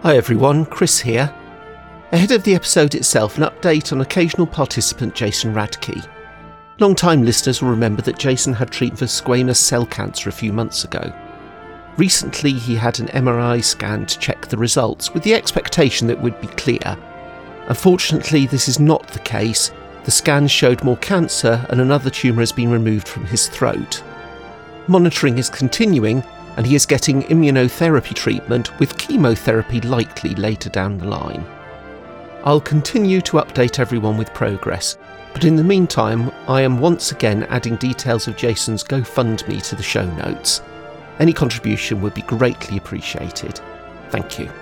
Hi everyone, Chris here. Ahead of the episode itself, an update on occasional participant Jason Radke. Long-time listeners will remember that Jason had treatment for squamous cell cancer a few months ago. Recently he had an MRI scan to check the results, with the expectation that it would be clear. Unfortunately, this is not the case. The scan showed more cancer and another tumour has been removed from his throat. Monitoring is continuing, and he is getting immunotherapy treatment, with chemotherapy likely later down the line. I'll continue to update everyone with progress, but in the meantime, I am once again adding details of Jason's GoFundMe to the show notes. Any contribution would be greatly appreciated. Thank you.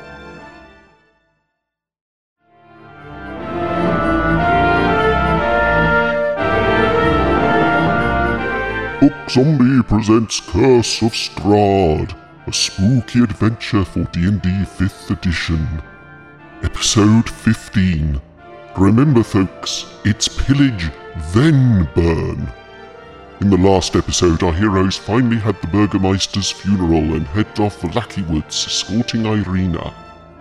Book Zombie presents Curse of Strahd, a spooky adventure for D&D 5th edition. Episode 15. Remember folks, it's pillage, then burn. In the last episode, our heroes finally had the Burgermeister's funeral and head off for Lackey Woods, escorting Irina.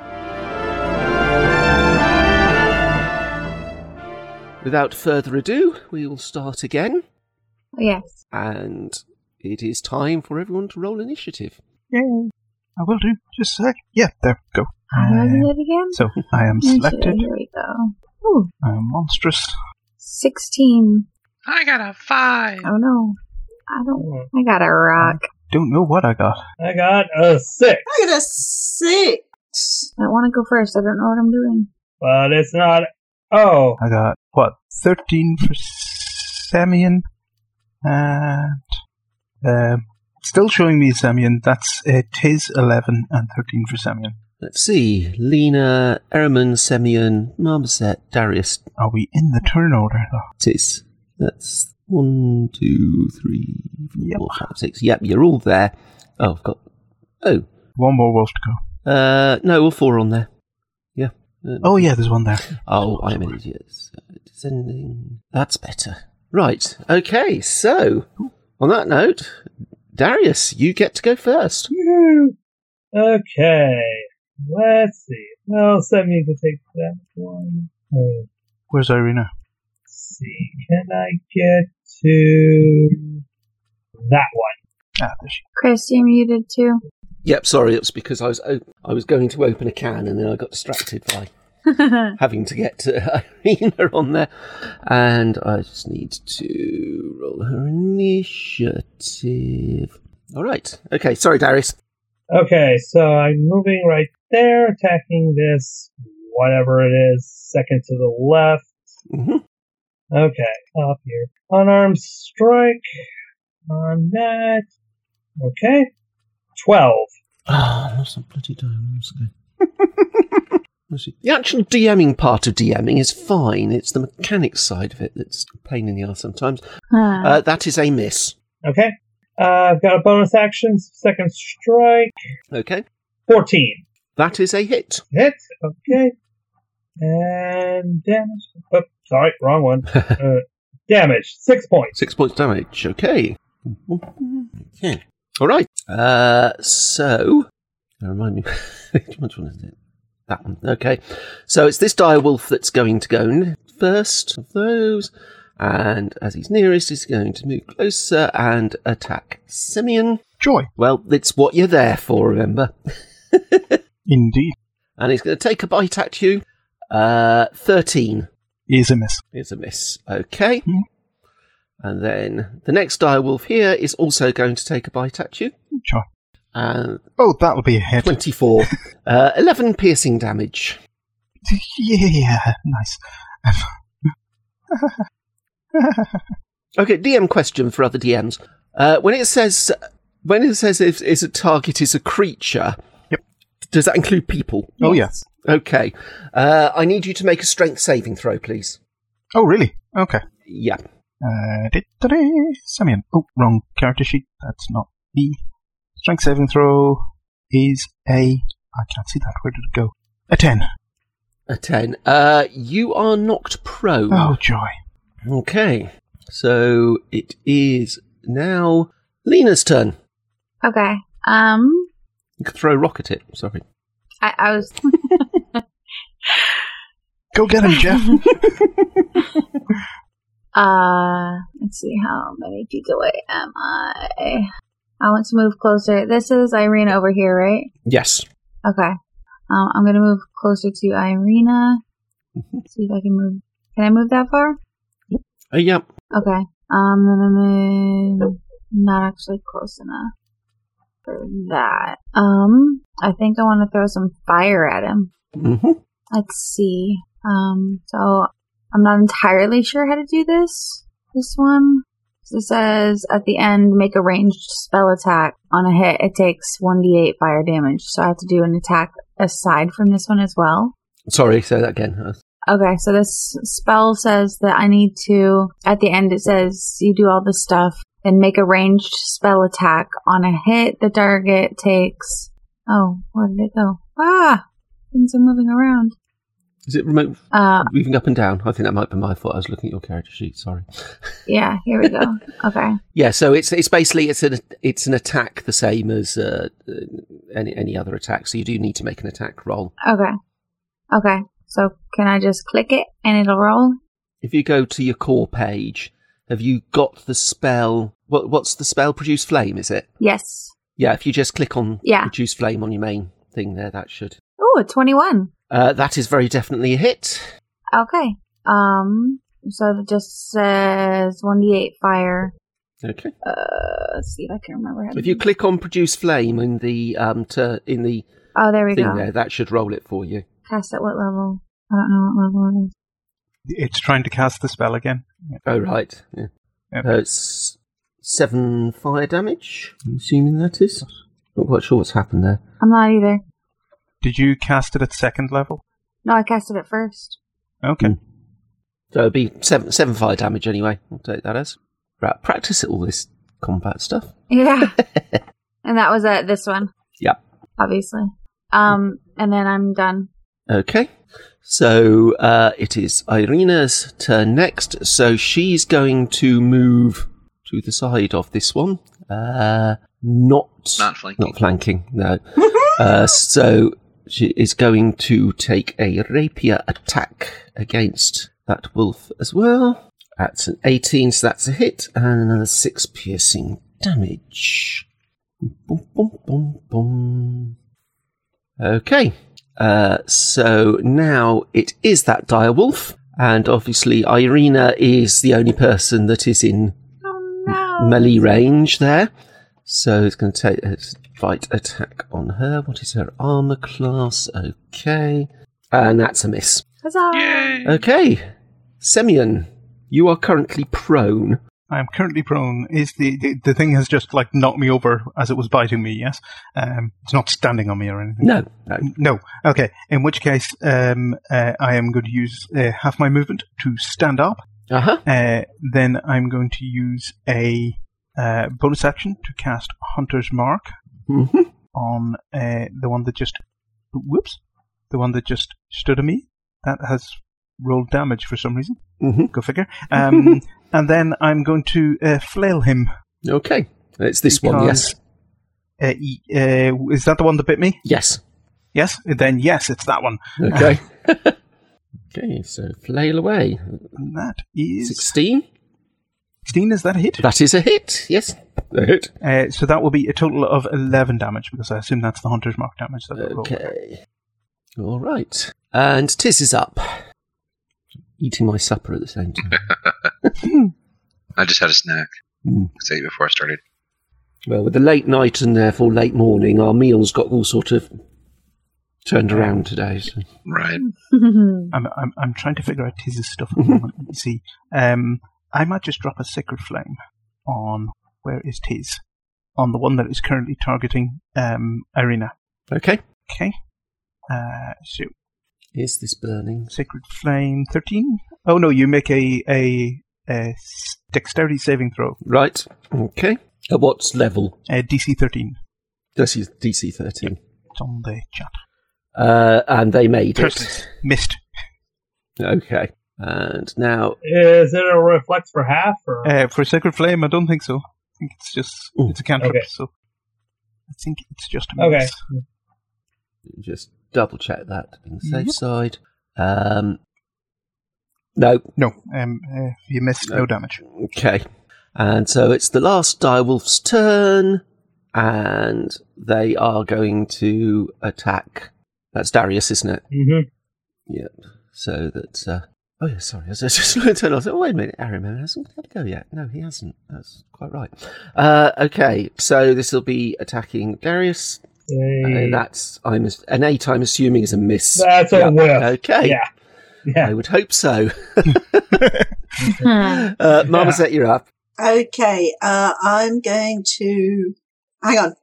Without further ado, we will start again. Yes. And it is time for everyone to roll initiative. Yay. I will do. Just a sec. Yeah, there we go. How was it again? So, I am selected. Here we go. Ooh. I am monstrous. 16. I got a 5. Oh no. I got a rock. Don't know what I got. I got a 6. I got a 6. I want to go first. I don't know what I'm doing. But it's not. Oh. I got, 13 for Semyon. And, still showing me Semyon. That's Tiz 11 and 13 for Semyon. Let's see. Lena, Ehrman, Semyon, Marmoset, Darius. Are we in the turn order, though? Tis. That's 1, 2, 3, 4, 5, 6. Yep, you're all there. Oh, I've got... Oh. One more wolf to go. No, all 4 on there. Yeah. Oh, yeah, there's one there. Oh, I'm an idiot. Descending. That's better. Right. Okay, so, on that note, Darius, you get to go first. Woo-hoo. Okay. Let's see. Well, send me to take that one. Where's Irina? Let's see. Can I get to that one? Ah, there she Chris, you're muted too. Yep, sorry, it's because I was going to open a can and then I got distracted by having to get to Irina on there. And I just need to roll her initiative. All right. Okay, sorry, Darius. Okay, so I'm moving right there, attacking this, whatever it is, second to the left. Mm-hmm. Okay, up here. Unarmed strike on that. Okay. 12. Ah, that's a bloody diamonds. The actual DMing part of DMing is fine. It's the mechanics side of it that's a pain in the arse sometimes. That is a miss. Okay. I've got a bonus action, second strike. Okay. 14. That is a hit. Hit. Okay. And damage. Oh, sorry, wrong one. Damage. 6 points. 6 points damage. Okay. Okay. All right. So, remind me, which one is it? That one. Okay. So it's this direwolf that's going to go first of those. And as he's nearest, he's going to move closer and attack Semyon. Joy. Well, it's what you're there for, remember? Indeed. And he's going to take a bite at you. 13. Is a miss. Is a miss. Okay. And then the next direwolf here is also going to take a bite at you. Sure. And that'll be a hit. 24. 11 piercing damage. Yeah, nice. Okay, DM question for other DMs. When it says if a target is a creature, yep, does that include people? Oh, yes. Okay. I need you to make a strength saving throw, please. Oh, really? Okay. Yeah. Semyon. Oh, wrong character sheet. That's not me. Strength saving throw is I can't see that. Where did it go? A 10. A 10. You are knocked prone. Oh, joy. Okay. So it is now Lena's turn. Okay. You could throw a rock at it. Sorry. I was. Go get him, Jeff. Let's see, how many feet away am I? I want to move closer. This is Irina over here, right? Yes. Okay. I'm gonna move closer to Irina. Let's see if I can move. Can I move that far? Yep. Okay. I'm gonna move. Not actually close enough for that. I think I want to throw some fire at him. Mm-hmm. Let's see. So I'm not entirely sure how to do this. This one. So it says at the end, make a ranged spell attack. On a hit, it takes 1d8 fire damage. So I have to do an attack aside from this one as well. Sorry, say that again. Okay, so this spell says that I need to, at the end it says you do all this stuff, then make a ranged spell attack. On a hit, the target takes, oh, where did it go? Things are moving around. Is it remote moving up and down? I think that might be my fault. I was looking at your character sheet. Sorry. Yeah, here we go. Okay. Yeah, so it's basically it's an attack the same as any other attack. So you do need to make an attack roll. Okay. So can I just click it and it'll roll? If you go to your core page, have you got the spell? What's the spell? Produce flame, is it? Yes. Yeah. If you just click on Yeah. produce flame on your main thing there, that should. Oh, a 21. That is very definitely a hit. Okay. So it just says 1d8 fire. Okay. Let's see if I can remember how to If you click on produce flame in the Oh, there we thing go. there, that should roll it for you. Cast at what level? I don't know what level it is. It's trying to cast the spell again. Oh, right. Yeah. Yep. It's 7 fire damage, I'm assuming that is. Not quite sure what's happened there. I'm not either. Did you cast it at second level? No, I casted it first. Okay. So it'd be 7 fire damage anyway. I'll take that as. Right, practice all this combat stuff. Yeah. And that was this one. Yep. Obviously. And then I'm done. Okay. So it is Irina's turn next. So she's going to move to the side of this one. Not flanking. Not flanking, no. So she is going to take a rapier attack against that wolf as well. That's an 18, so that's a hit, and another 6 piercing damage. Boom, boom, boom, boom. Okay. So now it is that dire wolf, and obviously Irina is the only person that is in melee range there. So it's going to take a fight attack on her. What is her armor class? Okay. And that's a miss. Huzzah! Yay! Okay. Semyon, you are currently prone. I am currently prone. Is the thing has just like knocked me over as it was biting me, yes? It's not standing on me or anything. No. No. Okay. In which case, I am going to use half my movement to stand up. Uh-huh. Then I'm going to use a bonus action to cast Hunter's Mark on the one that just stood at me. That has rolled damage for some reason. Mm-hmm. Go figure. And then I'm going to flail him. Okay. It's this one, yes. Is that the one that bit me? Yes. Yes? Then yes, it's that one. Okay. Okay, so flail away. And that is... 16? 16, is that a hit? That is a hit, yes. A hit. So that will be a total of 11 damage, because I assume that's the Hunter's Mark damage. Okay. All right. And Tiz is up. Eating my supper at the same time. I just had a snack. Say before I started. Well, with the late night and therefore late morning, our meals got all sort of turned around today. So. Right. I'm trying to figure out Tiz's stuff at the moment. Let me see. I might just drop a Sacred Flame on... Where is Tiz? On the one that is currently targeting Irina. Okay. Okay. So... Is this burning? Sacred Flame 13? Oh no, you make a dexterity saving throw. Right. Okay. At what level? DC 13. This is DC 13. It's on the chat. And they made Persons. it. Missed. Okay. And now... Is it a reflex for half? Or? For Sacred Flame, I don't think so. I think it's just... It's a cantrip, Okay. so... I think it's just a miss. just double check that to be on the safe side. No. No, you missed no damage. Okay. And so it's the last direwolf's turn, and they are going to attack. That's Darius, isn't it? Mm-hmm. Yep. So that's... oh, yeah, sorry. I was just going to turn off. Oh, wait a minute. Ariman hasn't had to go yet. No, he hasn't. That's quite right. Okay, so this will be attacking Darius. That's an 8, I'm assuming, is a miss. That's a whiff. Okay. Yeah. I would hope so. Marmoset, you're up. Okay, I'm going to hang on.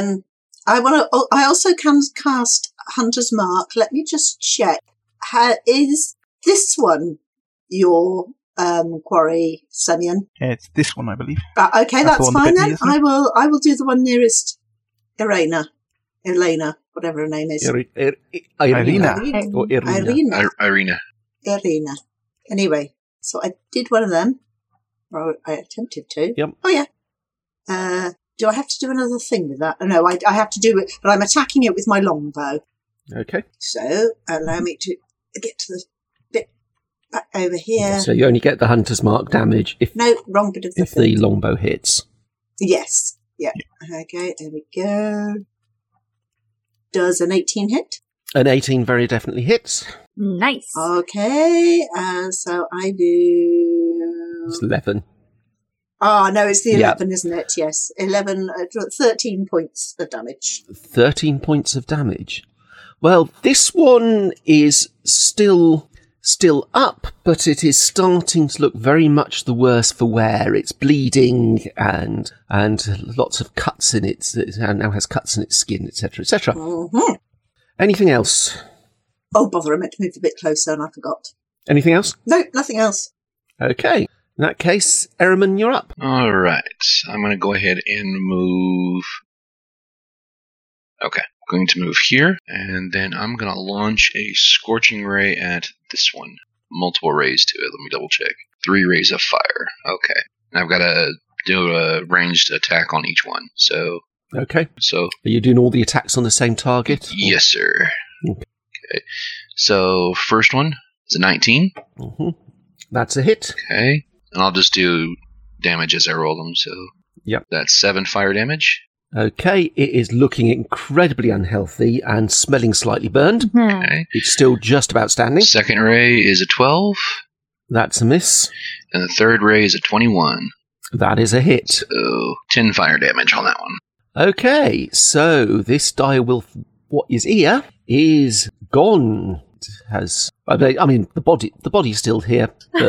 I also can cast Hunter's Mark. Let me just check. Is this one your quarry, Sunyan? It's this one, I believe. Okay, that's fine then. I will do the one nearest Elena, whatever her name is. Irina. Or Irina. Irina. Anyway, so I did one of them. Or I attempted to. Yep. Oh, yeah. Do I have to do another thing with that? No, I have to do it, but I'm attacking it with my longbow. Okay. So, allow me to get to the bit back over here. So you only get the Hunter's Mark damage if wrong bit of if the longbow hits. Yes. Yeah. Okay, there we go. Does an 18 hit? An 18 very definitely hits. Nice. Okay, so I do... It's 11. Oh, no, it's the 11, isn't it? Yes. 13 points of damage. 13 points of damage. Well, this one is still up, but it is starting to look very much the worse for wear. It's bleeding and lots of cuts in it. It now has cuts in its skin, etc., etc. Mm-hmm. Anything else? Oh, bother, I meant to move a bit closer and I forgot. Anything else? No, nothing else. Okay. In that case, Ehrman, you're up. All right. I'm going to go ahead and move. Okay. I'm going to move here, and then I'm going to launch a Scorching Ray at this one. Multiple rays to it. Let me double check. 3 rays of fire. Okay. And I've got to do a ranged attack on each one. So. Okay. So. Are you doing all the attacks on the same target? Yes, sir. Okay. So, first one is a 19. Mm-hmm. That's a hit. Okay. And I'll just do damage as I roll them. So. Yep. That's 7 fire damage. Okay, it is looking incredibly unhealthy and smelling slightly burned. Mm-hmm. Okay. It's still just about standing. Second ray is a 12. That's a miss. And the third ray is a 21. That is a hit. So 10 fire damage on that one. Okay, so this direwolf, what is here, is gone. It has, I mean, the body's still here,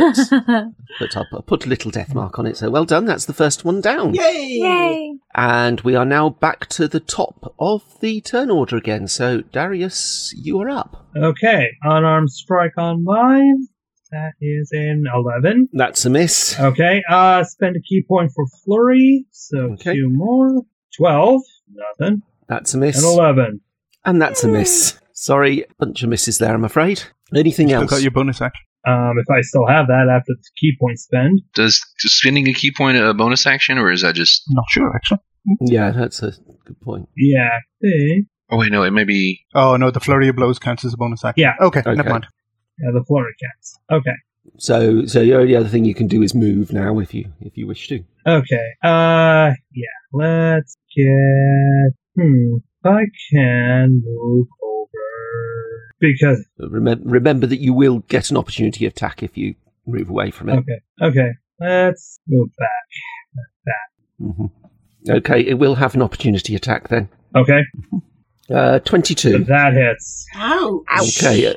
but I'll put a little death mark on it. So well done. That's the first one down. Yay! Yay! And we are now back to the top of the turn order again. So Darius, you are up. Okay, unarmed strike on 5. That is an 11. That's a miss. Okay, spend a key point for flurry, so 2 more. 12, nothing. That's a miss. And 11. And that's a miss. Sorry, bunch of misses there, I'm afraid. Anything else? Still got your bonus action. If I still have that after the key point spend. Does spending a key point a bonus action, or is that just... Not sure, actually. Yeah, that's a good point. Yeah, see. Oh, wait, no, it may be... Oh, no, the flurry of blows counts as a bonus action. Yeah. Okay, never mind. Yeah, the flurry counts. Okay. So the only other thing you can do is move now if you wish to. Okay. Yeah. Let's get. I can move over because. Remember that you will get an opportunity attack if you move away from it. Okay. Let's move back. Mm-hmm. Okay, it will have an opportunity attack then. Okay. 22. That hits. Ow! Okay.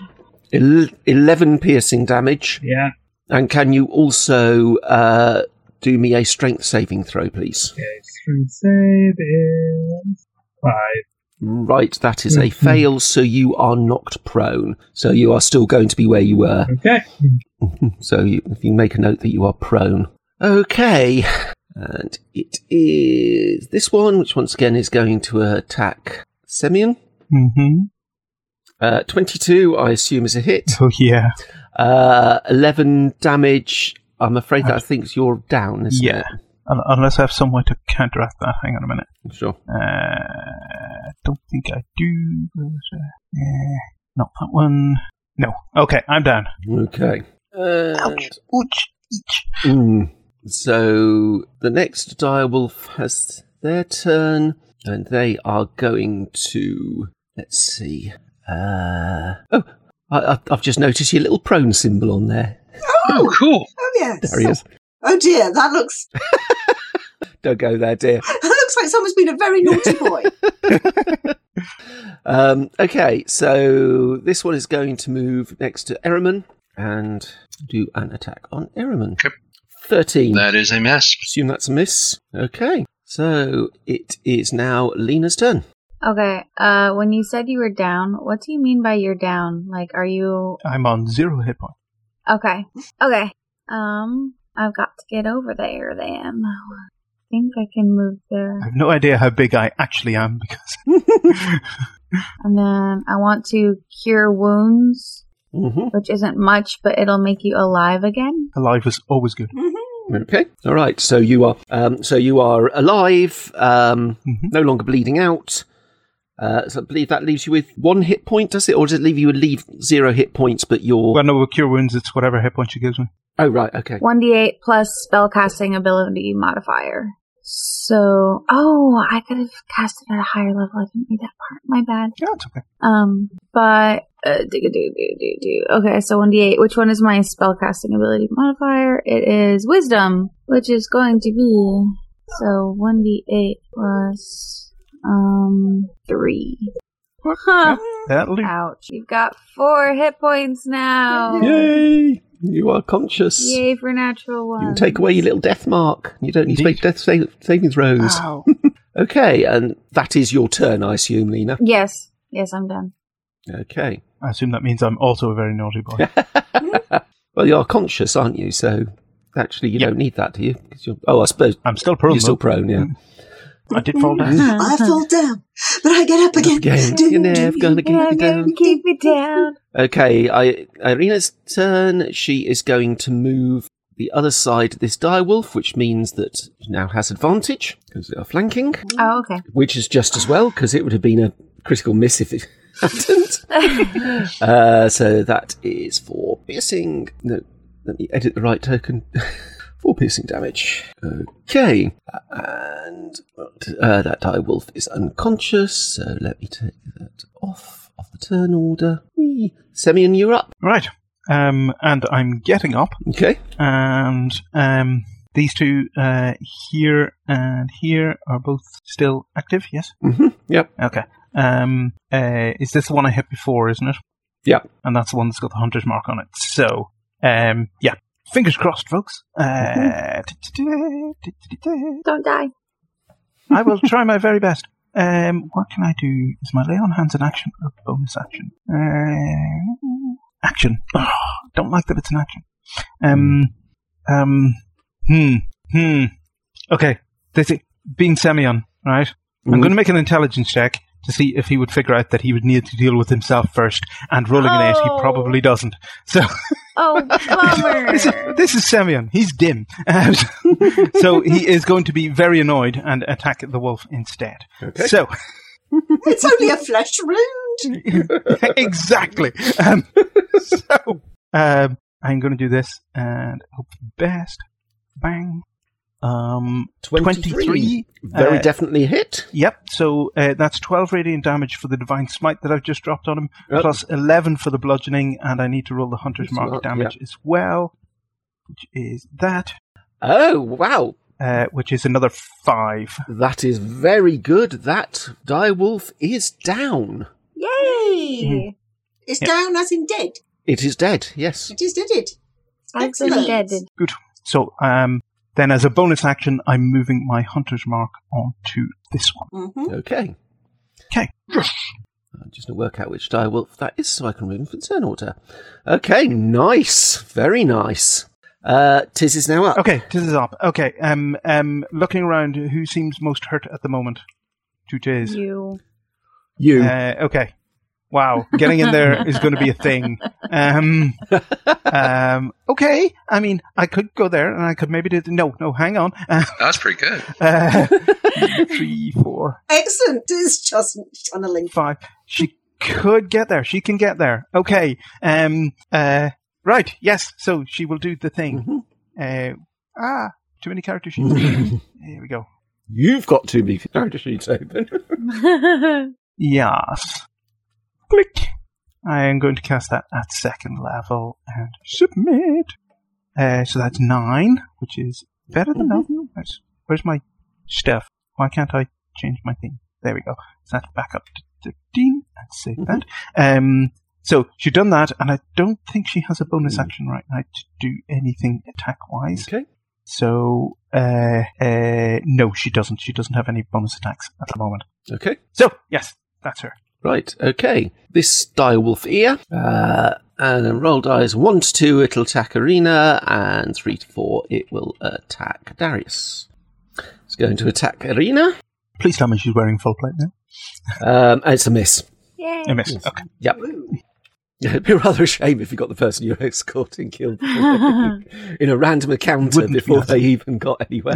11 piercing damage. Yeah. And can you also do me a strength saving throw, please? Okay, strength save is 5. Right, that is a fail, so you are knocked prone. So you are still going to be where you were. Okay. So if you make a note that you are prone. Okay. And it is this one, which once again is going to attack Semyon. Mm-hmm. 22, I assume, is a hit. Oh, yeah. 11 damage. I'm afraid that thinks you're down, isn't it? Yeah. Unless I have some way to counteract that. Hang on a minute. Sure. Don't think I do. Not that one. No. Okay, I'm down. Okay. Ouch. Ouch. Each. So the next direwolf has their turn, and they are going to. Let's see. I've just noticed your little prone symbol on there. Oh, cool. Oh, yes. There he is. Oh, dear. That looks Don't go there, dear. like someone's been a very naughty boy. Okay, so this one is going to move next to Ehrman and do an attack on Ehrman. Okay. 13. That is a miss. Assume that's a miss. Okay, so it is now Lena's turn. Okay, when you said you were down, what do you mean by you're down? Like, are you... I'm on 0 hit point. Okay. I've got to get over there then. I think I can move there. I have no idea how big I actually am because... And then I want to cure wounds, which isn't much, but it'll make you alive again. Alive is always good. Okay. All right. So you are alive, no longer bleeding out. So I believe that leaves you with 1 hit point, does it? Or does it leave you with 0 hit points, but you're... Well, no, with Cure Wounds, it's whatever hit point she gives me. Oh, right, okay. 1d8 plus spellcasting ability modifier. So... Oh, I could have cast it at a higher level. I didn't read that part. My bad. Yeah, it's okay. But... Okay, so 1d8. Which one is my spellcasting ability modifier? It is Wisdom, which is going to be... So, 1d8 plus... 3. That'll do. Ouch. You've got 4 hit points now. Yay! You are conscious. Yay for natural one. You can take away your little death mark. You don't need to make death saving throws. Ow. Okay, and that is your turn, I assume, Lena. Yes, I'm done. Okay. I assume that means I'm also a very naughty boy. Well, you're conscious, aren't you? So, actually, you don't need that, do you? 'Cause I suppose... I'm still prone, You're still though. prone, yeah. I did fall down. I fall down, but I get up again. You're never going to keep me down. Keep me down. Okay, Irina's turn. She is going to move the other side of this direwolf, which means that she now has advantage because they are flanking. Oh, okay. Which is just as well, because it would have been a critical miss if it hadn't. So that is for piercing. No, let me edit the right token. 4 piercing damage. Okay. And that direwolf is unconscious, so let me take that off the turn order. Whee! Semyon, you're up. Right. And I'm getting up. Okay. And these two here and here are both still active, yes? Mm-hmm. Yep. Okay. Is this the one I hit before, isn't it? Yeah. And that's the one that's got the hunter's mark on it. So, yeah. Fingers crossed, folks. Don't die. I will try my very best. What can I do? Is my lay on hands an action or a bonus action? Action. Oh, don't like that it's an action. Okay. Being Semyon, right? I'm going to make an intelligence check to see if he would figure out that he would need to deal with himself first, and rolling an 8, he probably doesn't. So, bummer. this is Semyon. He's dim. So he is going to be very annoyed and attack the wolf instead. Okay. So, it's only a flesh wound. Exactly. I'm going to do this and hope for the best. Bang. 23. Very definitely hit. Yep, so that's 12 radiant damage for the divine smite that I've just dropped on him, plus 11 for the bludgeoning, and I need to roll the hunter's mark damage as well, which is that. Oh, wow. Which is another 5. That is very good. That direwolf is down. Yay! It's down as in dead. It is dead, yes. It is dead. I've been dead. Good. So, then as a bonus action, I'm moving my hunter's mark onto this one. Mm-hmm. Okay. Okay. I'm just going to work out which direwolf that is so I can remove him for turn order. Okay, nice. Very nice. Tiz is now up. Okay, Tiz is up. Okay, looking around, who seems most hurt at the moment? To Tiz. You. You. Okay. Wow, getting in there is going to be a thing. Okay, I mean, I could go there and I could maybe do... No, hang on. That's pretty good. 3, 4... Excellent. It's just tunneling. 5. She could get there. She can get there. Okay. Right, yes, so she will do the thing. Too many character sheets. Here we go. You've got too many character sheets open. Yes. Click. I am going to cast that at 2nd level and submit. So that's 9, which is better than nothing. Where's my stuff? Why can't I change my thing? There we go. So that's back up to 13. Let's save that. So she's done that, and I don't think she has a bonus action right now to do anything attack-wise. Okay. So, no, she doesn't. She doesn't have any bonus attacks at the moment. Okay. So, yes, that's her. Right, okay. This direwolf ear, and then roll dice 1 to 2, it'll attack Arena, and 3 to 4, it will attack Darius. It's going to attack Arena. Please tell me she's wearing full plate now. It's a miss. Yay. A miss. Okay. Yep. It'd be rather a shame if you got the person you're escorting killed in a random encounter before they even got anywhere.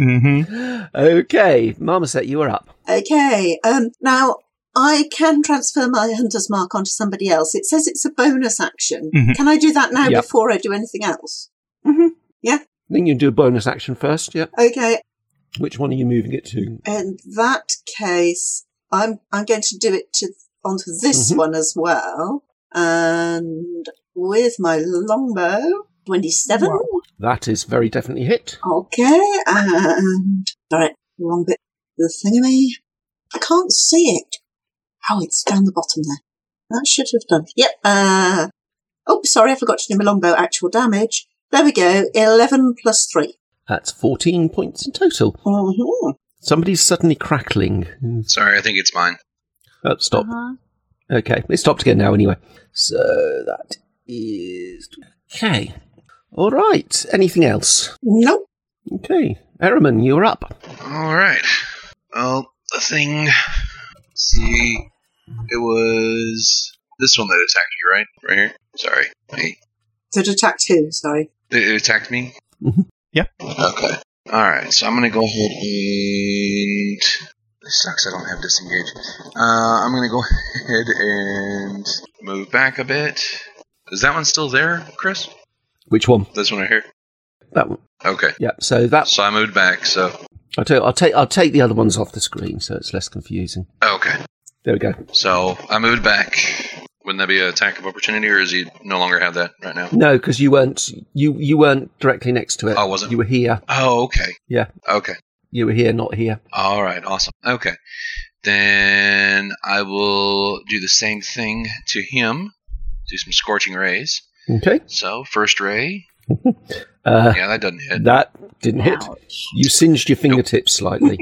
Okay, Marmoset, you are up. Okay. Now, I can transfer my hunter's mark onto somebody else. It says it's a bonus action. Can I do that now before I do anything else? Yeah? I think you can do a bonus action first, yep. Okay. Which one are you moving it to? In that case, I'm going to do it onto this one as well. And with my longbow, 27. Wow. That is very definitely hit. Okay, and... Sorry, wrong bit. The thingamay. I can't see it. Oh, it's down the bottom there. That should have done. Yep. Oh, sorry, I forgot to do my longbow actual damage. There we go. 11 plus 3. That's 14 points in total. Somebody's suddenly crackling. Sorry, I think it's mine. Oh, stop. Okay, it stopped again now anyway. So that is... Okay. All right. Anything else? Nope. Okay. Ehrman, you're up. All right. Well, the thing... Let's see... It was... This one that attacked you, right? Right here? Sorry. Hey. So it attacked who? Sorry. It attacked me? Yeah. Okay. Alright, so I'm going to go ahead and... This sucks, I don't have disengage. I'm going to go ahead and move back a bit. Is that one still there, Chris? Which one? This one right here? That one. Okay. Yeah, so that... So I moved back, so... I'll take the other ones off the screen so it's less confusing. Okay. There we go. So I moved back. Wouldn't that be an attack of opportunity, or does he no longer have that right now? No, because you weren't directly next to it. Oh, wasn't? You were here. Oh, okay. Yeah. Okay. You were here, not here. All right, awesome. Okay. Then I will do the same thing to him. Do some scorching rays. Okay. So, first ray. Yeah, that doesn't hit. That didn't hit. You singed your fingertips slightly.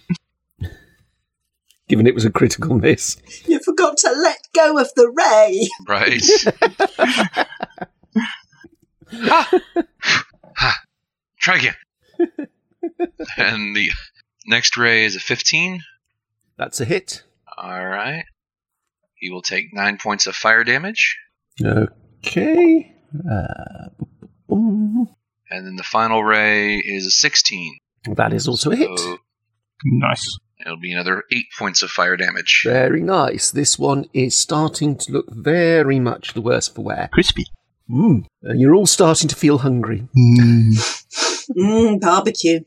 Given it was a critical miss. You forgot to let go of the ray. Right. Ha! Ha! Try again. And the next ray is a 15. That's a hit. All right. He will take 9 points of fire damage. Okay. And then the final ray is a 16. That is also a hit. Nice. It'll be another 8 points of fire damage. Very nice. This one is starting to look very much the worse for wear. Crispy. And you're all starting to feel hungry. Barbecue.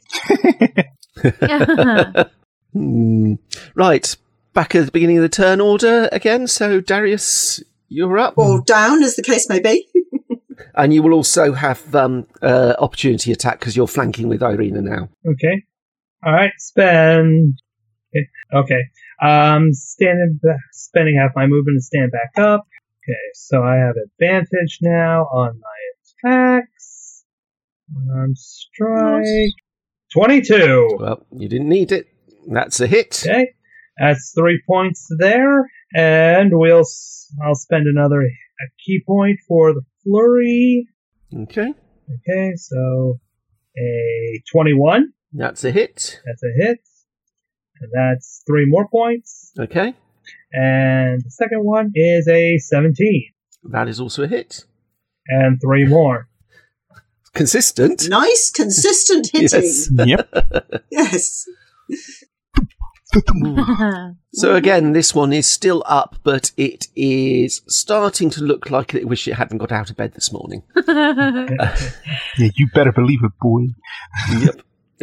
Right. Back at the beginning of the turn order again. So, Darius, you're up. Or down, as the case may be. And you will also have opportunity attack because you're flanking with Irina now. Okay. All right. Spend. Okay. Spending half my movement to stand back up. Okay, so I have advantage now on my attacks. Strike. 22. Well, you didn't need it. That's a hit. Okay. That's 3 points there. And I'll spend another key point for the flurry. Okay. Okay, so a 21. That's a hit. That's a hit. And that's 3 more points. Okay. And the second one is a 17. That is also a hit. And 3 more. Consistent. Nice, consistent hitting. Yes. Yep. Yes. So again, this one is still up, but it is starting to look like it wish it hadn't got out of bed this morning. Yeah, you better believe it, boy. Yep.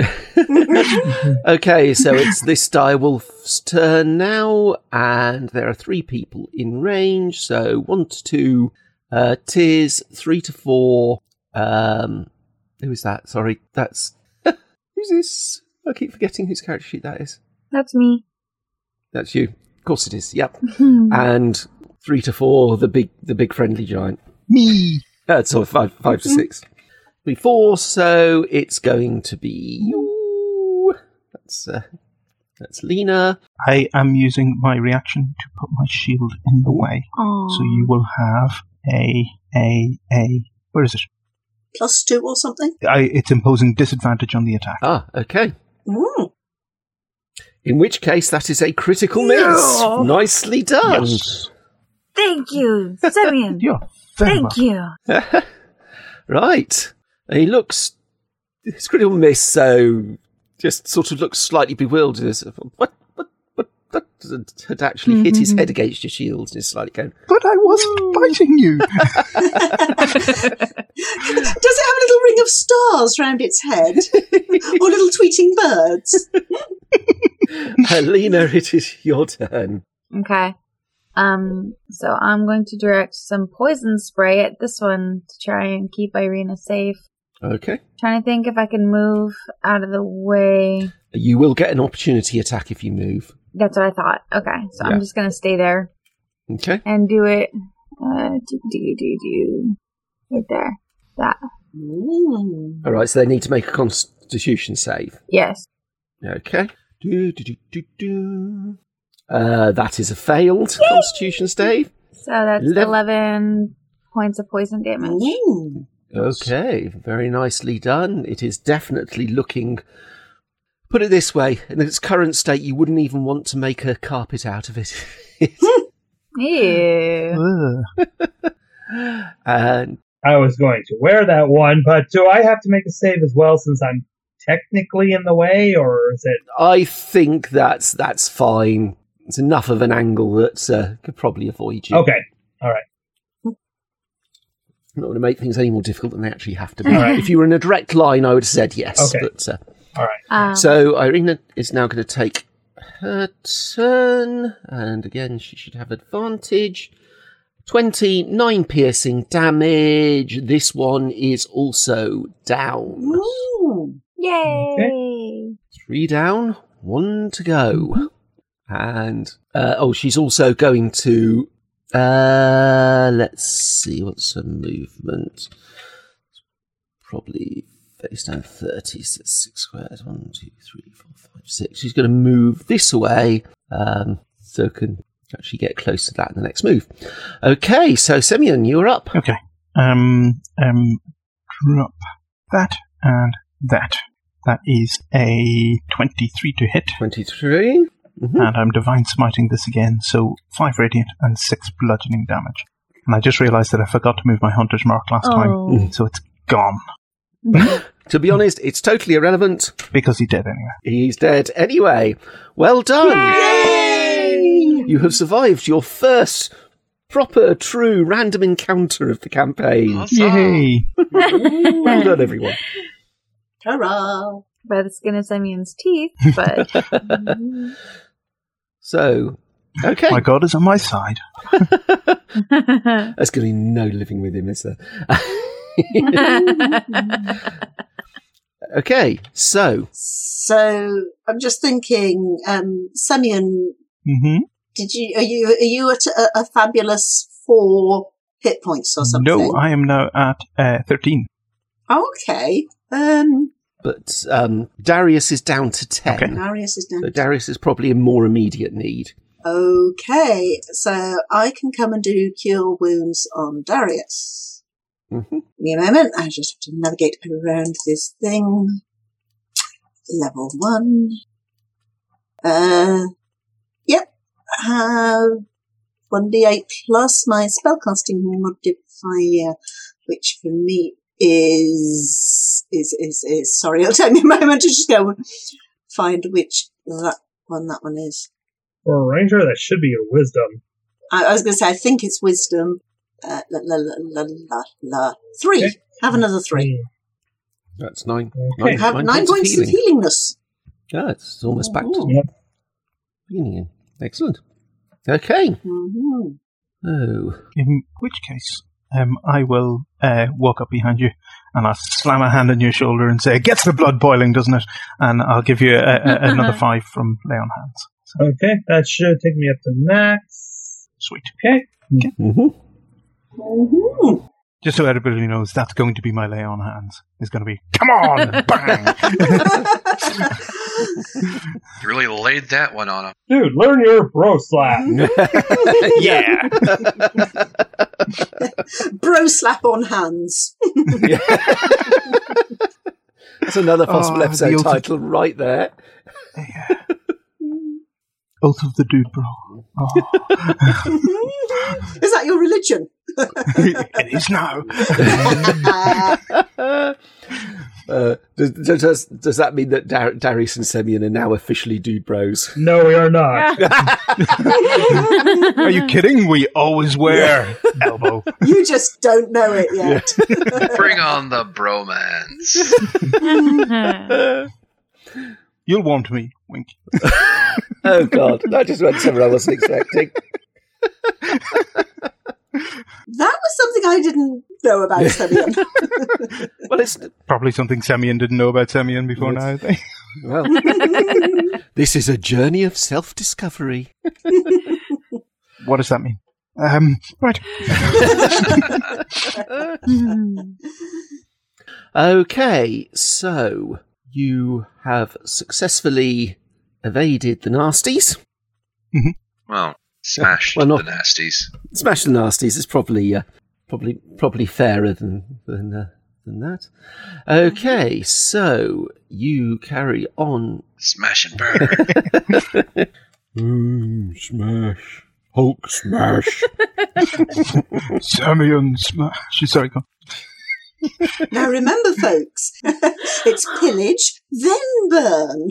Okay, so it's this direwolf's turn now, and there are 3 people in range. So 1 to 2, Tiz, 3 to 4. Who is that? Sorry, that's who's this? I keep forgetting whose character sheet that is. That's me. That's you. Of course it is. Yep. And 3 to 4, the big friendly giant. Me. So 5 to 6. Before, so it's going to be you. That's Lena. I am using my reaction to put my shield in the way. Aww. So you will have a. Where is it? +2 or something? It's imposing disadvantage on the attack. Ah, okay. Mm. In which case, that is a critical miss. No. Nicely done. Yes. Thank you, Simeon. You're very Thank welcome. you. Right. He looks... It's critical miss, so just sort of looks slightly bewildered. As, what? That had actually hit his head against your shield. And he's slightly going, But I wasn't fighting you. Does it have a little ring of stars round its head? Or little tweeting birds? Lena, it is your turn. Okay. So I'm going to direct some poison spray at this one to try and keep Irina safe. Okay. Trying to think if I can move out of the way. You will get an opportunity attack if you move. That's what I thought. Okay, so Yeah. I'm just going to stay there Okay. and do it. Right there. That. Mm. All right, so they need to make a constitution save. Yes. Okay. That is a failed constitution save. So that's 11 points of poison damage. Mm. Okay, very nicely done. It is definitely looking... Put it this way, in its current state, you wouldn't even want to make a carpet out of it. Ew. Ugh. And I was going to wear that one, but do I have to make a save as well since I'm technically in the way, or is it... I think that's fine. It's enough of an angle that could probably avoid you. Okay, alright. I'm not going to make things any more difficult than they actually have to be. All right. If you were in a direct line, I would have said yes. Okay. But, Alright. so Irina is now going to take her turn, and again she should have advantage. 29 piercing damage. This one is also down. Ooh. Yay! 3 down, 1 to go. And she's also going to let's see, what's her movement? Probably face down 30, so 6 squares. 1, 2, 3, 4, 5, 6. She's going to move this away, so can actually get close to that in the next move. Okay, so Simeon, you're up. Okay. Drop that and that. That is a 23 to hit. 23. Mm-hmm. And I'm divine smiting this again, so 5 radiant and 6 bludgeoning damage. And I just realised that I forgot to move my hunter's mark last time, so it's gone. To be honest, it's totally irrelevant. Because he did anyway. He's dead anyway. Well done. Yay! You have survived your first proper, true, random encounter of the campaign. Awesome. Yay! Well done, everyone. Hurrah! By the skin of Simeon's teeth, but... So, okay. My god is on my side. There's going to be no living with him, is there? Okay, so... So I'm just thinking, Simeon, Mm-hmm. are you at a fabulous 4 hit points or something? No, I am now at 13. Okay. But Darius is down to 10. Okay. Darius is down. So Darius is probably in more immediate need. Okay, so I can come and do Cure Wounds on Darius. Mm-hmm. Give me a moment, I just have to navigate around this thing. Level 1. Yep. have 1d8 plus my spellcasting modifier, which for me is sorry, it'll take me a moment to just go and find which that one is. For a ranger, that should be your wisdom. I was going to say, I think it's wisdom. 3. Okay. Have another 3. That's 9. Okay. Have 9 points of healingness. Yeah, it's almost back to healing. Excellent. Okay. Mm-hmm. Oh. In which case, I will walk up behind you and I'll slam a hand on your shoulder and say, "Gets the blood boiling, doesn't it?" And I'll give you another 5 from Lay on Hands. So. Okay, that should take me up to max. Sweet. Okay. Mm-hmm. Mm-hmm. Just so everybody knows, that's going to be my Lay on Hands. It's going to be, come on, bang! You really laid that one on him. Dude, learn your bro slap. Yeah! Bro slap on hands. That's another possible episode the title right there. Yeah. Oath of the Dude Bro. Oh. Is that your religion? It is now. Does that mean that Darius and Semyon are now officially Dude Bros? No, we are not. Are you kidding? We always wear elbow. You just don't know it yet. Bring on the bromance. You'll want me, wink. Oh, God. That just went somewhere I wasn't expecting. That was something I didn't know about Semyon. Well, it's... Probably something Semyon didn't know about Semyon before now, I think. Well, this is a journey of self-discovery. What does that mean? Right. Okay, so you have successfully evaded the nasties. Mm-hmm. Well, smashed Well, the not- nasties. Smash the nasties is probably fairer than that. Okay, so you carry on. Smash and burn. Smash. Hulk smash. Semyon smash. Sorry, go on. Now remember, folks, it's pillage, then burn.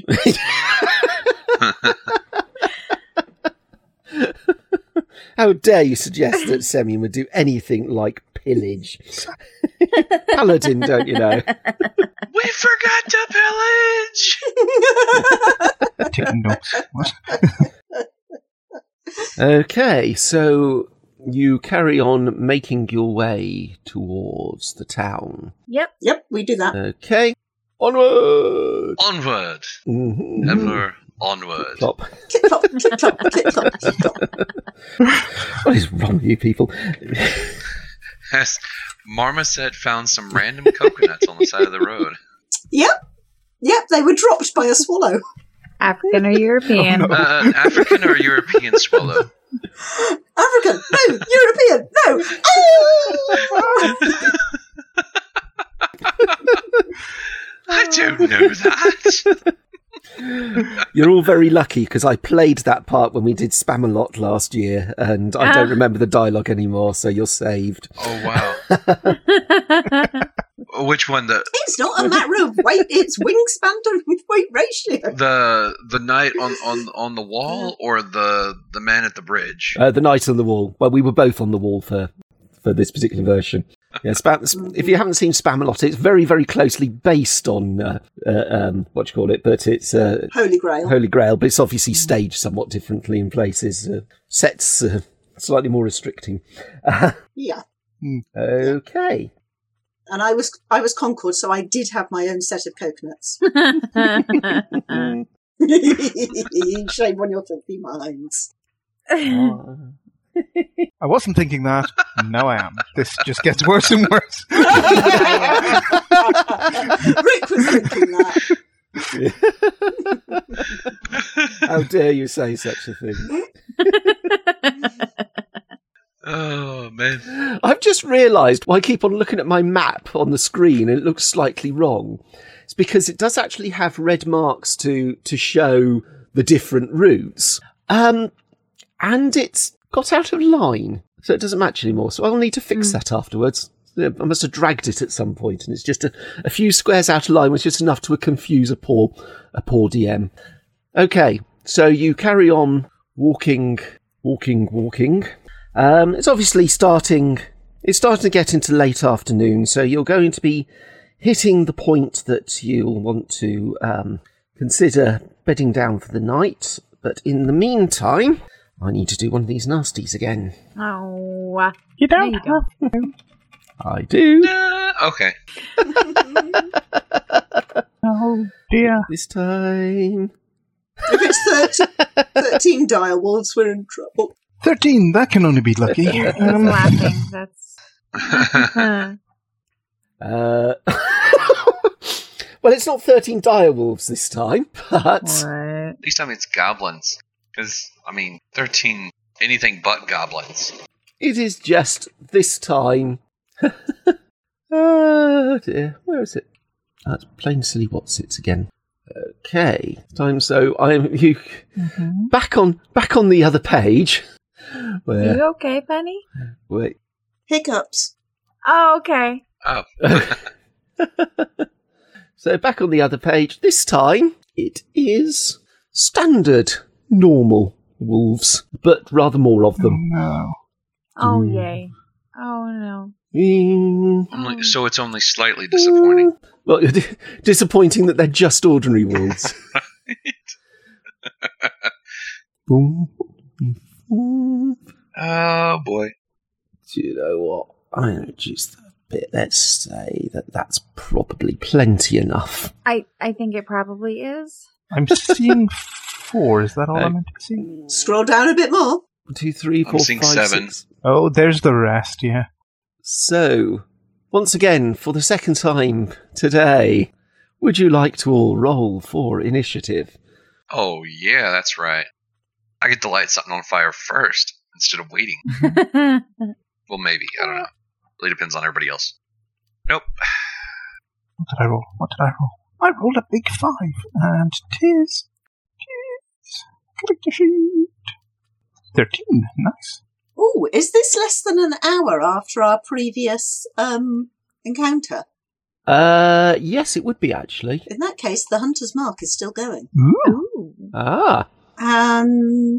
How dare you suggest that Semyon would do anything like pillage? Paladin, don't you know? We forgot to pillage! Taking notes. What? Okay, so you carry on making your way towards the town. Yep. Yep, we do that. Okay, onward! Onward! Mhm. Ever onward. Stop. Clip clop, clip clop, clip clop, clip clop. What is wrong with you people? Yes, Marmoset found some random coconuts on the side of the road. Yep, they were dropped by a swallow. African or European. Oh, no. African or European swallow? African, no, European, no. I don't know that. You're all very lucky because I played that part when we did Spamalot last year and I don't remember the dialogue anymore, so you're saved. Oh, wow. Which one? It's not a matter of weight, it's wingspan to weight ratio. The knight on the wall or the man at the bridge? The Knight on the Wall. Well, we were both on the wall for this particular version. Yeah, if you haven't seen Spamalot, it's very, very closely based on what you call it, but it's Holy Grail. Holy Grail, but it's obviously staged somewhat differently in places. Sets slightly more restricting. Yeah. Okay. And I was Concord, so I did have my own set of coconuts. Shame on your filthy minds. I wasn't thinking that. Now I am. This just gets worse and worse. Rick was thinking that. How dare you say such a thing? Oh, man. I've just realised why I keep on looking at my map on the screen and it looks slightly wrong. It's because it does actually have red marks to show the different routes. and it's got out of line, so it doesn't match anymore. So I'll need to fix that afterwards. I must have dragged it at some point, and it's just a few squares out of line, which is enough to confuse a poor DM. Okay, so you carry on walking. It's obviously starting to get into late afternoon, so you're going to be hitting the point that you'll want to consider bedding down for the night. But in the meantime, I need to do one of these nasties again. Oh. You don't No, you have to. I do. Okay. Oh, dear. This time. If it's 13 dire wolves, we're in trouble. 13, that can only be lucky. Laughing. That's. Well, it's not 13 direwolves this time, but What? At least I mean it's goblins. Because, 13 anything but goblins. it is just this time. Oh dear, where is it? That's plain silly what's it again. Okay, time. So I'm you back on the other page. Where? You okay, Penny? Wait. Hiccups. Oh, okay. Oh. So back on the other page. This time it is standard, normal wolves, but rather more of them. No. Oh, yay. Oh, no. So it's only slightly disappointing. Well, disappointing that they're just ordinary wolves. Boom. Oh, boy. Do you know what? I'm just a bit. Let's say that's probably plenty enough. I think it probably is. I'm seeing 4. Is that all I'm meant to see? Scroll down a bit more. 1, 2, 3, 4, I'm seeing 5, 7. 6. Oh, there's the rest, yeah. So, once again, for the second time today, would you like to all roll for initiative? Oh, yeah, that's right. I get to light something on fire first instead of waiting. Well, maybe. I don't know. Really depends on everybody else. Nope. What did I roll? I rolled a big 5, and 'tis character sheet. 13, nice. Oh, is this less than an hour after our previous encounter? Yes, it would be actually. In that case, the Hunter's Mark is still going. Ooh. Ooh. Ah, And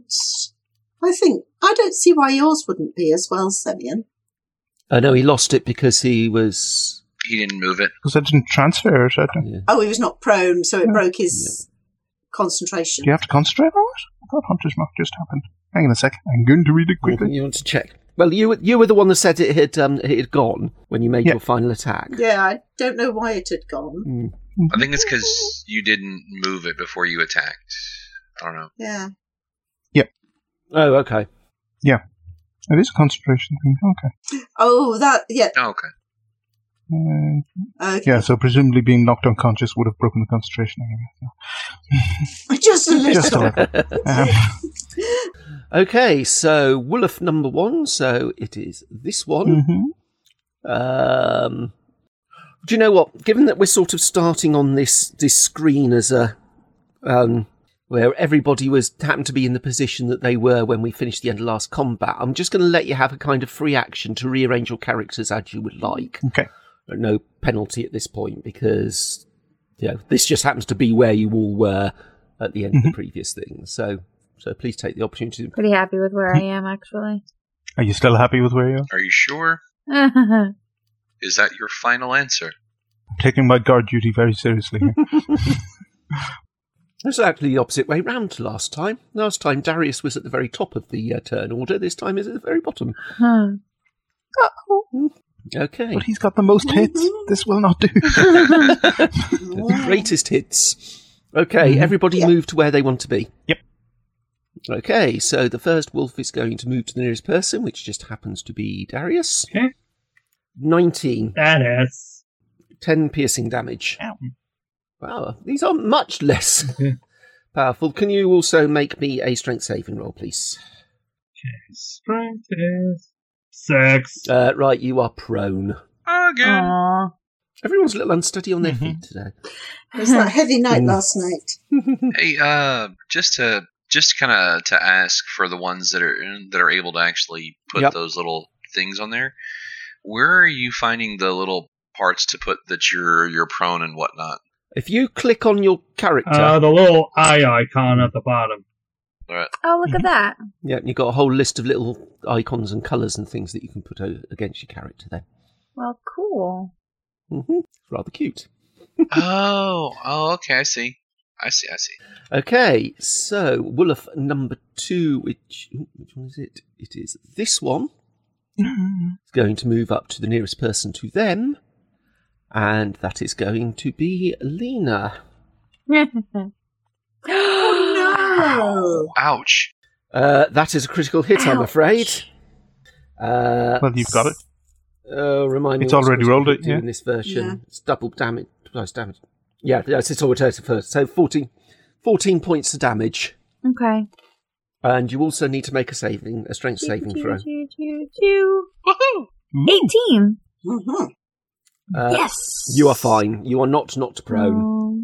I don't see why yours wouldn't be as well, Semyon. no, he lost it because he He didn't move it. Because I didn't transfer it, I don't. Yeah. Oh, he was not prone, so it broke his concentration. Do you have to concentrate on it? I thought Hunter's Mark just happened. Hang on a sec. I'm going to read it quickly. You want to check? Well, you were the one that said it had gone when you made your final attack. Yeah, I don't know why it had gone. I think it's because you didn't move it before you attacked. I don't know. Yeah. Oh, okay. Yeah. It is a concentration thing. Okay. Oh, yeah. Oh, okay. Okay. Yeah, so presumably being knocked unconscious would have broken the concentration anyway. So. Just a little. Just a little. Okay, so Woof number 1. So it is this one. Mm-hmm. Do you know what? Given that we're sort of starting on this screen as a where everybody happened to be in the position that they were when we finished the end of last combat, I'm just going to let you have a kind of free action to rearrange your characters as you would like. Okay. No penalty at this point because this just happens to be where you all were at the end of the previous thing. So please take the opportunity. Pretty happy with where I am, actually. Are you still happy with where you are? Are you sure? Is that your final answer? I'm taking my guard duty very seriously here. It's actually the opposite way round to last time. Last time Darius was at the very top of the turn order. This time is at the very bottom. Okay. But he's got the most hits. This will not do. The greatest hits. Okay, everybody move to where they want to be. Yep. Okay, so the first wolf is going to move to the nearest person, which just happens to be Darius. Okay. 19. That is. 10 piercing damage. Ow. Wow, these are much less powerful. Can you also make me a strength saving roll, please? Okay, strength is 6. Right, you are prone. Again. Aww. Everyone's a little unsteady on their feet today. It was that heavy night last night. Hey, just to Just kind of to ask for the ones that are able to actually put those little things on there. Where are you finding the little parts to put that you're prone and whatnot? If you click on your character, the little eye icon at the bottom. All right. Oh, look at that. yeah, you've got a whole list of little icons and colours and things that you can put against your character there. Well, cool. Rather cute. Oh, okay, I see. Okay, so Woof number 2, which one is it? It is this one. It's going to move up to the nearest person to them, and that is going to be Lena. Oh, Ouch. That is a critical hit, I'm afraid. Well, you've got it. Remind me. It's what's already supposed rolled to it, do yeah. in this version. Yeah. It's double damage, twice damage. Yeah, it's all rotated first. So 14 points of damage. Okay. And you also need to make a strength saving throw. Woohoo! 18. mhm. Yes. You are fine. You are not knocked prone.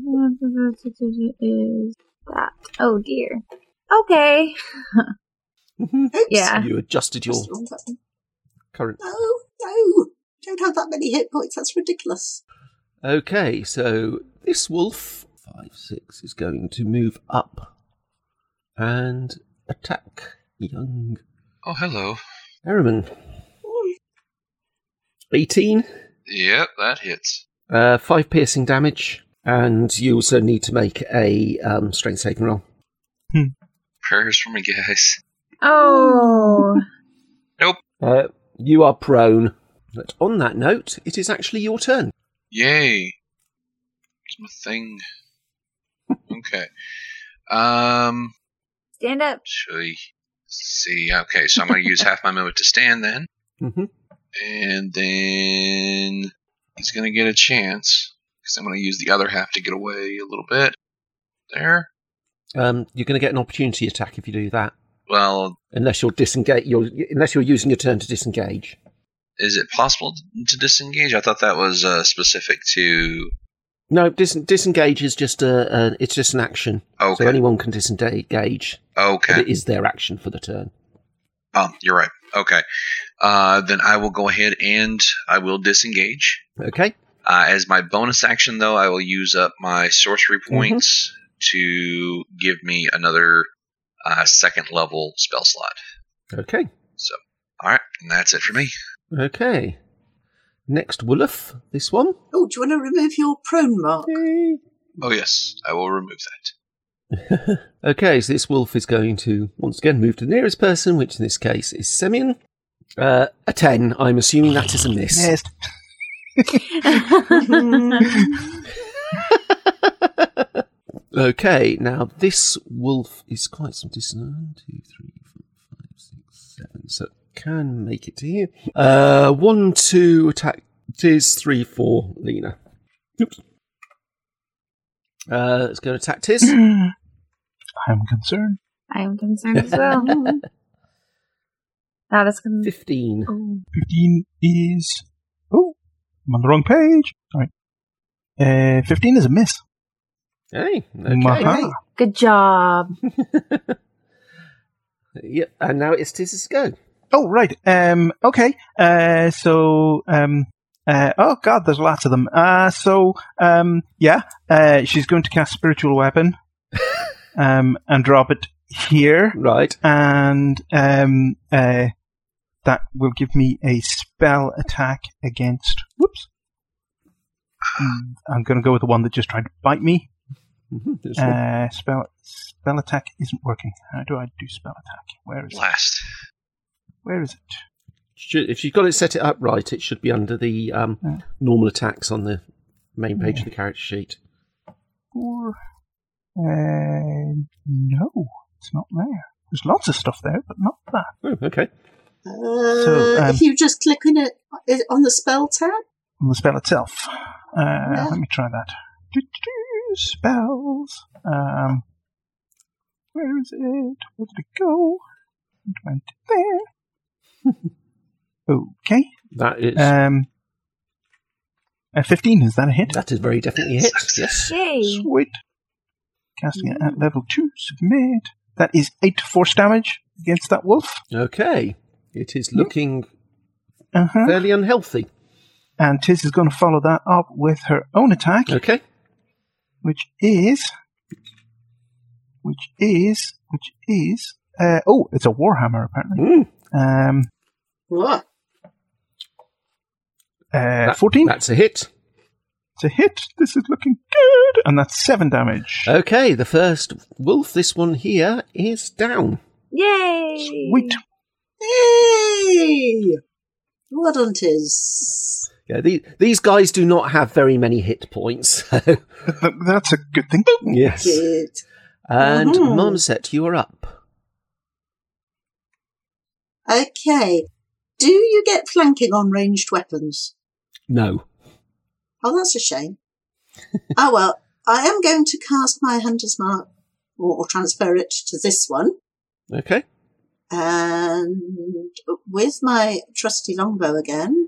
Is that? Oh dear. Okay. Oops. Yeah. You adjusted your Press the wrong button. current. No. Don't have that many hit points. That's ridiculous. Okay, so this wolf, 5-6, is going to move up and attack young Oh, hello. Harriman. 18, Yep, that hits. 5 piercing damage, and you also need to make a strength saving roll. Prayers for me, guys. Oh. Nope. You are prone. But on that note, it is actually your turn. Yay. Here's my thing. Okay. Stand up. Should we see? Okay, so I'm going to use half my movement to stand then. Mm-hmm. And then he's going to get a chance. Because I'm going to use the other half to get away a little bit. There. You're going to get an opportunity attack if you do that. Well, Unless you're unless you're using your turn to disengage. is it possible to disengage? I thought that was specific to... No, disengage is just it's just an action. Okay. So anyone can disengage. Okay. But it is their action for the turn. Oh, you're right. Okay. Then I will go ahead and I will disengage. Okay. As my bonus action, though, I will use up my sorcery points to give me another second level spell slot. Okay. So, all right, and that's it for me. Okay. Next, Woof. This one. Oh, do you want to remove your prone mark? Oh yes, I will remove that. Okay, so this wolf is going to once again move to the nearest person, which in this case is Semyon. A 10. I'm assuming that is a miss. Missed. Okay, now this wolf is quite some distance. 1, 2, 3, 4, 5, 6, 7. So it can make it to you. 1, 2 attack. It is 3, 4, Lena. Oops. Let's go to attack Tiz. I'm concerned. I am concerned as well. That is going 15. to... 15 is... Oh, I'm on the wrong page. All right. 15 is a miss. Hey, okay. Maha. Good job. Yep, and now it's Tiz's go. Oh, right. Okay. Oh God, there's lots of them. She's going to cast Spiritual Weapon, and drop it here, Right. and that will give me a spell attack against. Whoops. I'm going to go with the one that just tried to bite me. This one. Spell attack isn't working. How do I do spell attack? Where is it? Last. Where is it? If you've got it set it up right, it should be under the normal attacks on the main page of the character sheet. Or, no, it's not there. There's lots of stuff there, but not that. Oh, okay. If you just click on it on the spell tab. On the spell itself. Let me try that. Spells. Where is it? Where did it go? It went there. Okay. That is 15, is that a hit? that is very definitely a hit. Yes. Yay. Sweet. Casting it at level 2, submit. That is 8 force damage against that wolf. Okay. It is looking fairly unhealthy. And Tiz is going to follow that up with her own attack. Okay. Which is... it's a Warhammer, apparently. What? 14. That's a hit. It's a hit. This is looking good. And that's 7 damage. Okay, the first wolf, this one here, is down. Yay! Sweet. Hey! Well done, Tiz. Yeah, these guys do not have very many hit points. So. That's a good thing. Yes. Good. And Marmoset, you are up. Okay. Do you get flanking on ranged weapons? No. Oh, that's a shame. Oh, well, I am going to cast my Hunter's Mark, or transfer it to this one. Okay. And with my trusty longbow again,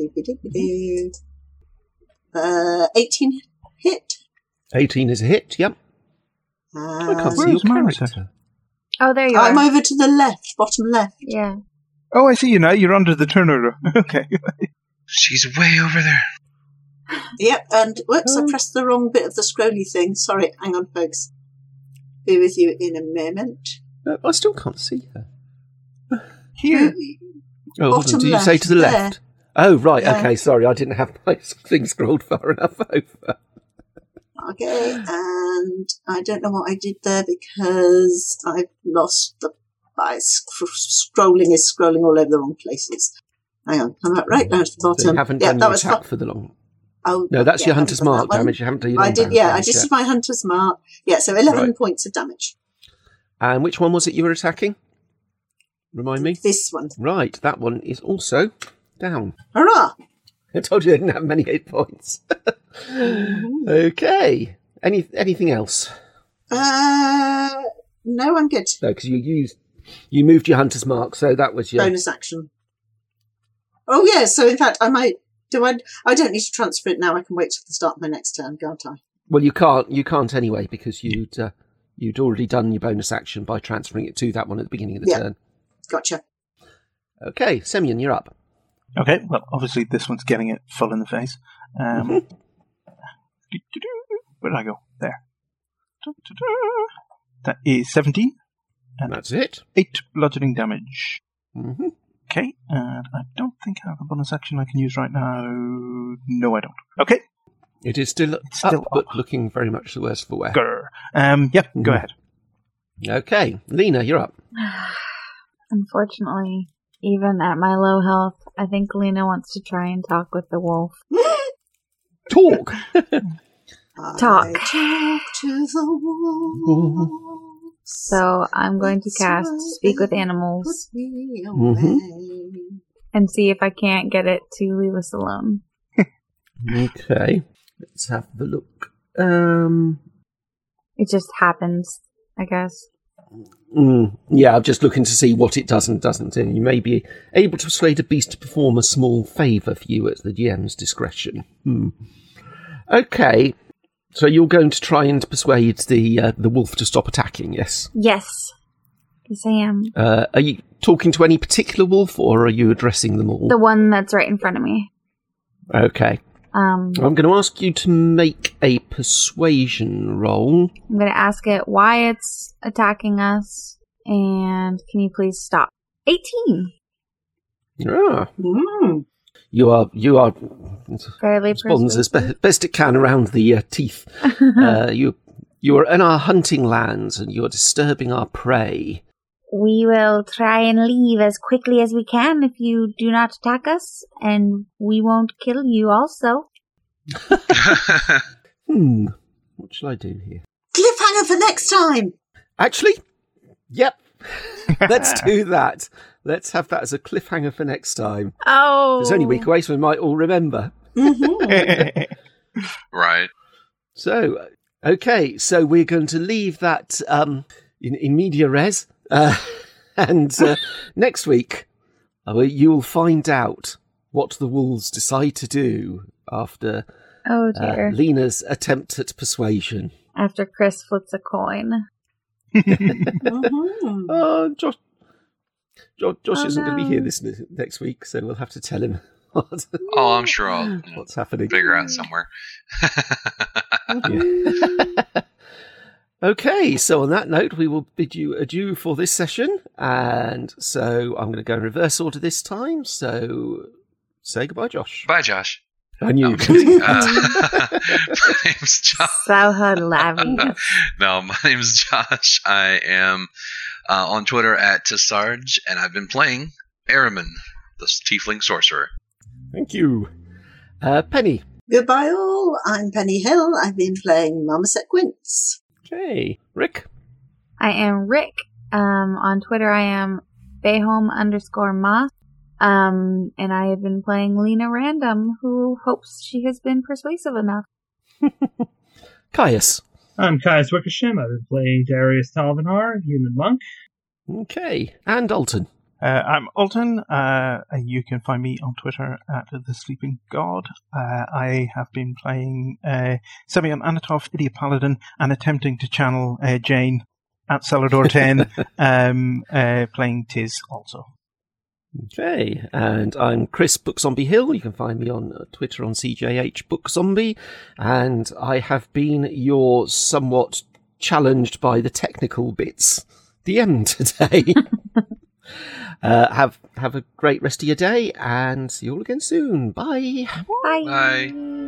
18 hit. 18 is a hit, yep. I can't see your Where's Marmoset? character. Oh, there you I'm are. over to the left, bottom left. Yeah. Oh, I see you now. You're under the turner. Okay. She's way over there. Yep, and whoops, I pressed the wrong bit of the scrolly thing. Sorry, hang on, folks. Be with you in a moment. I still can't see her. Here. Oh, hold on. Bottom Did you say left, to the there. left? Oh, right. Yeah. Okay, sorry. I didn't have my thing scrolled far enough over. Okay, and I don't know what I did there because I've lost the... Scrolling is scrolling all over the wrong places. Hang on, come up right down to the bottom. So you haven't done your attack for the long... Oh, No, that's yeah, your I haven't Hunter's done that Mark one. damage. You haven't done your I long did, damage yeah, I damage just yet. did my Hunter's Mark. Yeah, so 11 Right. points of damage. And which one was it you were attacking? Remind me. This one. Right, that one is also down. Hurrah! I told you I didn't have many hit points. Okay. Anything else? No, I'm good. No, because you moved your Hunter's Mark, so that was your... Bonus action. Oh, yeah, so in fact, I might... I don't need to transfer it now. I can wait till the start of my next turn, can't I? Well, you can't anyway, because you'd already done your bonus action by transferring it to that one at the beginning of the turn. Gotcha. Okay, Semyon, you're up. Okay, well, obviously this one's getting it full in the face. Where did I go? There. That is 17. And that's it. 8 bludgeoning damage. Mm-hmm. Okay, and I don't think I have a bonus action I can use right now. No, I don't. Okay. It is still up, but looking very much the worse for wear. Yep, go ahead. Okay, Lena, you're up. Unfortunately, even at my low health, I think Lena wants to try and talk with the wolf. Talk! Talk. I talk to the wolf. So I'm going to cast Speak with Animals and see if I can't get it to leave us alone. Okay, let's have a look. It just happens, I guess. Yeah, I'm just looking to see what it does and doesn't, and you may be able to persuade a beast to perform a small favour for you at the GM's discretion. Okay, so you're going to try and persuade the wolf to stop attacking, yes? Yes. Yes, I am. Are you talking to any particular wolf, or are you addressing them all? The one that's right in front of me. Okay. I'm going to ask you to make a persuasion roll. I'm going to ask it why it's attacking us, and can you please stop? 18. Ah. You are Fairly responds as best it can around the teeth. You are in our hunting lands, and you are disturbing our prey. We will try and leave as quickly as we can if you do not attack us, and we won't kill you also. What shall I do here? Cliffhanger for next time! Actually, yep. Let's do that. Let's have that as a cliffhanger for next time. Oh! It's only a week away, so we might all remember. Right. So, okay, so we're going to leave that in media res. And next week, you'll find out what the wolves decide to do after Oh dear. Lena's attempt at persuasion. After Chris flips a coin. Mhm. Oh, Josh isn't going to be here no. this next week, so we'll have to tell him Oh, I'm sure I'll what's happening. figure out somewhere. Yeah. Okay, so on that note, we will bid you adieu for this session. And so I'm going to go in reverse order this time. So say goodbye, Josh. Bye, Josh. And you. My name's Josh. So hilarious. No, my name's Josh. I am on Twitter at Tessarge, and I've been playing Araman, the Tiefling Sorcerer. Thank you. Penny. Goodbye all, I'm Penny Hill. I've been playing Marmoset Quince. Okay. Rick. I am Rick. On Twitter, I am Bayhome_Moth. And I have been playing Lena Random, who hopes she has been persuasive enough. Caius. I'm Caius Wickersham. I've been playing Darius Talvinhar, Human Monk. Okay. And Alton. I'm Alton. You can find me on Twitter at The Sleeping God. I have been playing Semyon Anatov, Idiot Paladin, and attempting to channel Jane at Celador 10, playing Tiz also. Okay, and I'm Chris Bookzombie Hill. You can find me on Twitter on CJH Bookzombie, and I have been your somewhat challenged by the technical bits DM today. Have a great rest of your day, and see you all again soon. Bye. Bye. Bye.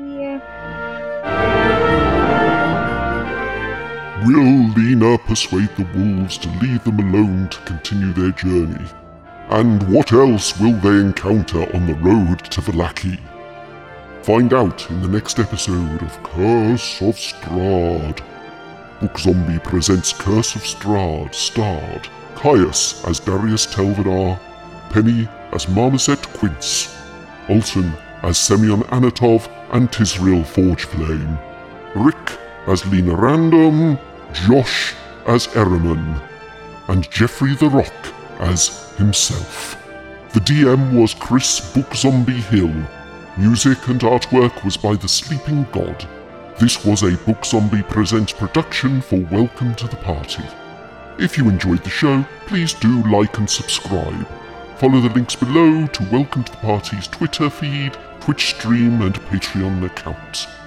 Will Lena persuade the wolves to leave them alone to continue their journey? And what else will they encounter on the road to Vallaki? Find out in the next episode of Curse of Strahd. Bookzombie presents Curse of Strahd, starred Caius as Darius Telvidar, Penny as Marmoset Quince, Alton as Semyon Anatov and Tisrael Forgeflame, Rick as Lena Random, Josh as Eraman, and Jeffrey the Rock as himself. The DM was Chris Bookzombie Hill. Music and artwork was by The Sleeping God. This was a Bookzombie Presents production for Welcome to the Party. If you enjoyed the show, please do like and subscribe. Follow the links below to Welcome to the Party's Twitter feed, Twitch stream and Patreon account.